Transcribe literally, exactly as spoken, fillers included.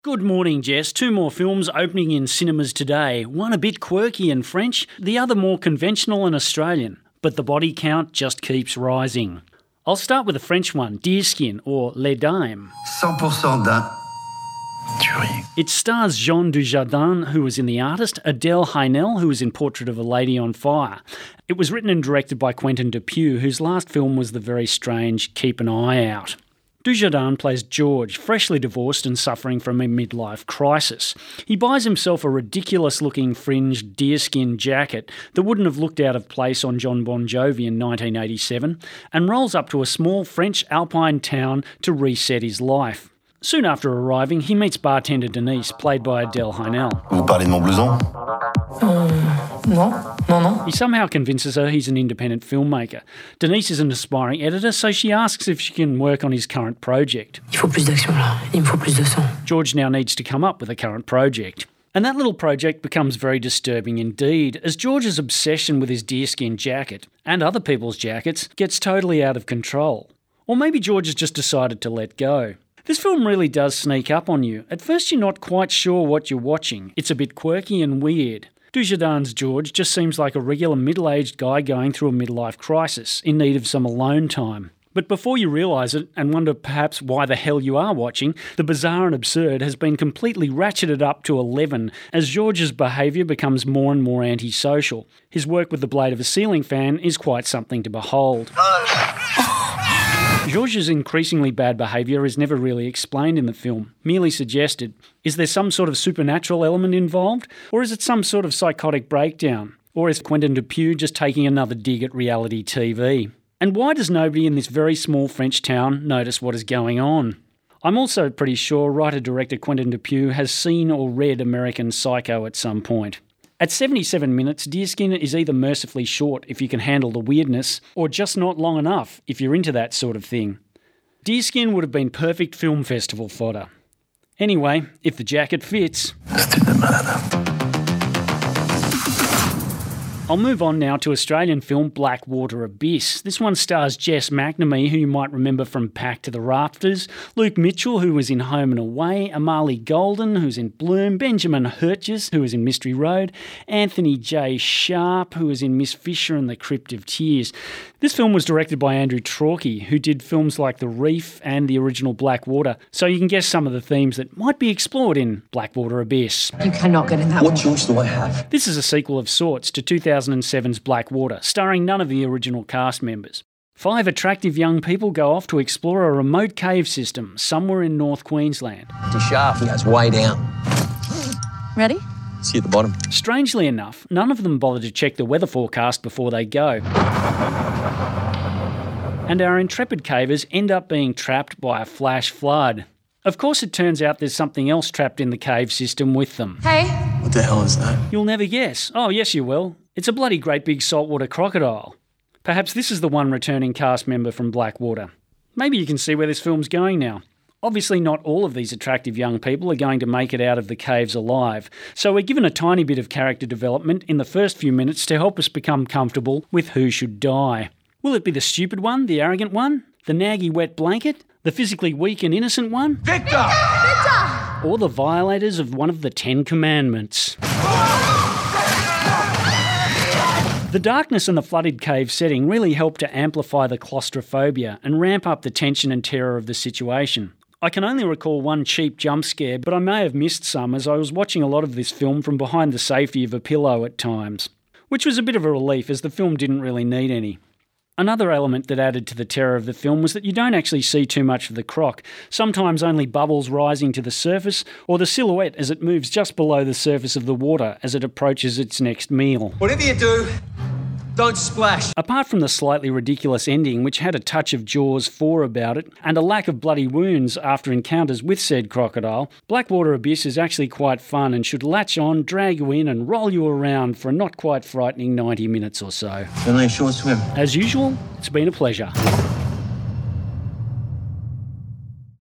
Good morning, Jess. Two more films opening in cinemas today. One a bit quirky and French, the other more conventional and Australian. But the body count just keeps rising. I'll start with the French one, Deerskin, or Les Dames. one hundred percent d'un. Tuerie. It stars Jean Dujardin, who was in The Artist, Adèle Haenel, who was in Portrait of a Lady on Fire. It was written and directed by Quentin Dupieux, whose last film was the very strange Keep an Eye Out. Dujardin plays George, freshly divorced and suffering from a midlife crisis. He buys himself a ridiculous-looking fringed deerskin jacket that wouldn't have looked out of place on Jon Bon Jovi in nineteen eighty-seven and rolls up to a small French alpine town to reset his life. Soon after arriving, he meets bartender Denise, played by Adèle Haenel. Vous parlez de mon blouson? Euh, non, non, non. He somehow convinces her he's an independent filmmaker. Denise is an aspiring editor, so she asks if she can work on his current project. Il faut plus d'action là. Il me faut plus de sang. George now needs to come up with a current project. And that little project becomes very disturbing indeed, as George's obsession with his deerskin jacket, and other people's jackets, gets totally out of control. Or maybe George has just decided to let go. This film really does sneak up on you. At first you're not quite sure what you're watching. It's a bit quirky and weird. Dujardin's George just seems like a regular middle-aged guy going through a midlife crisis, in need of some alone time. But before you realise it, and wonder perhaps why the hell you are watching, the bizarre and absurd has been completely ratcheted up to eleven as George's behaviour becomes more and more antisocial. His work with the blade of a ceiling fan is quite something to behold. George's increasingly bad behaviour is never really explained in the film, merely suggested. Is there some sort of supernatural element involved? Or is it some sort of psychotic breakdown? Or is Quentin Dupieux just taking another dig at reality T V? And why does nobody in this very small French town notice what is going on? I'm also pretty sure writer-director Quentin Dupieux has seen or read American Psycho at some point. At seventy-seven minutes, Deerskin is either mercifully short if you can handle the weirdness, or just not long enough if you're into that sort of thing. Deerskin would have been perfect film festival fodder. Anyway, if the jacket fits... C'était de malade. I'll move on now to Australian film Blackwater Abyss. This one stars Jess McNamee, who you might remember from Packed to the Rafters, Luke Mitchell, who was in Home and Away, Amali Golden, who's in Bloom, Benjamin Herches, who was in Mystery Road, Anthony J. Sharp, who was in Miss Fisher and the Crypt of Tears. This film was directed by Andrew Traucki, who did films like The Reef and the original Blackwater, so you can guess some of the themes that might be explored in Blackwater Abyss. You cannot get in that What one. choice do I have? This is a sequel of sorts to two thousand seven's Blackwater, starring none of the original cast members. Five attractive young people go off to explore a remote cave system somewhere in North Queensland. The shaft goes way down. Ready? See at the bottom. Strangely enough, none of them bother to check the weather forecast before they go. And our intrepid cavers end up being trapped by a flash flood. Of course, it turns out there's something else trapped in the cave system with them. Hey. What the hell is that? You'll never guess. Oh, yes, you will. It's a bloody great big saltwater crocodile. Perhaps this is the one returning cast member from Blackwater. Maybe you can see where this film's going now. Obviously not all of these attractive young people are going to make it out of the caves alive, so we're given a tiny bit of character development in the first few minutes to help us become comfortable with who should die. Will it be the stupid one, the arrogant one, the naggy wet blanket, the physically weak and innocent one? Victor! Or the violators of one of the Ten Commandments? The darkness and the flooded cave setting really help to amplify the claustrophobia and ramp up the tension and terror of the situation. I can only recall one cheap jump scare, but I may have missed some as I was watching a lot of this film from behind the safety of a pillow at times, which was a bit of a relief as the film didn't really need any. Another element that added to the terror of the film was that you don't actually see too much of the croc, sometimes only bubbles rising to the surface or the silhouette as it moves just below the surface of the water as it approaches its next meal. Whatever you do, don't splash. Apart from the slightly ridiculous ending, which had a touch of Jaws four about it, and a lack of bloody wounds after encounters with said crocodile, Blackwater Abyss is actually quite fun and should latch on, drag you in and roll you around for a not quite frightening ninety minutes or so. Then I sure swim. As usual, it's been a pleasure.